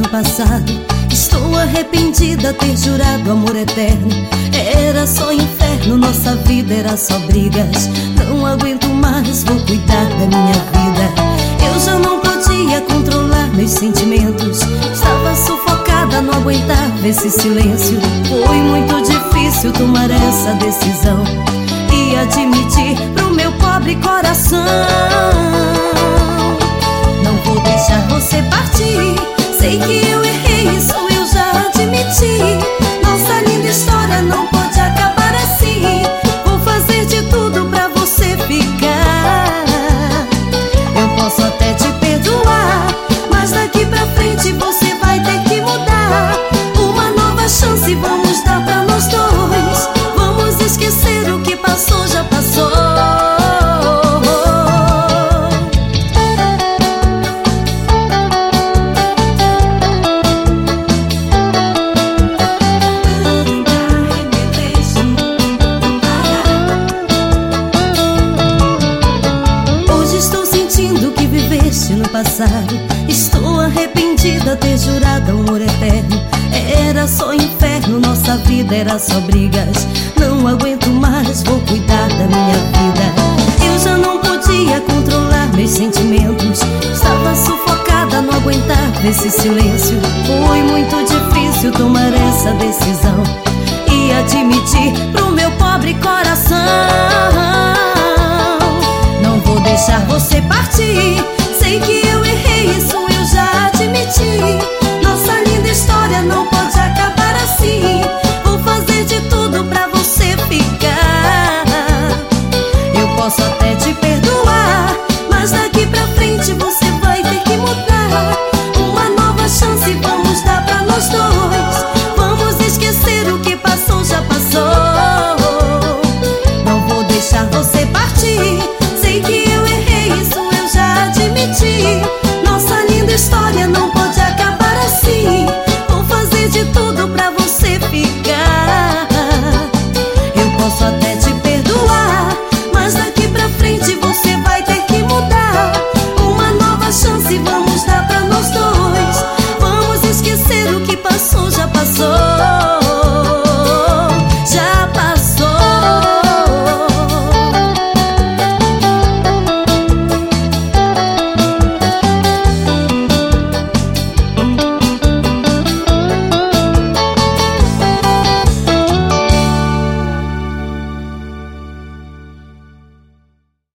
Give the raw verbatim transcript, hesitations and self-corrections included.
no passado. Estou arrependida ter jurado amor eterno. Era só inferno, nossa vida era só brigas. Não aguento mais, vou cuidar da minha vida. Eu já não podia controlar meus sentimentos. Estava sufocada, não aguentava esse silêncio. Foi muito difícil tomar essa decisão e admitir pro meu pobre coração: não vou deixar você partir. Sei que eu errei, isso eu já admiti. Nossa linda história não pode acabar assim. Vou fazer de tudo pra você ficar. Eu posso até te perdoar, mas daqui pra frente você vai ter que mudar. Uma nova chance vamos dar pra nós dois. Vamos esquecer o que passou, já passou. No passado, estou arrependida ter jurado amor eterno. Era só inferno, nossa vida era só brigas. Não aguento mais, vou cuidar da minha vida. Eu já não podia controlar meus sentimentos. Estava sufocada, não aguentava esse silêncio. Foi muito difícil tomar essa decisão e admitir pro meu pobre coração: não vou deixar você partir. Sei que eu errei, isso eu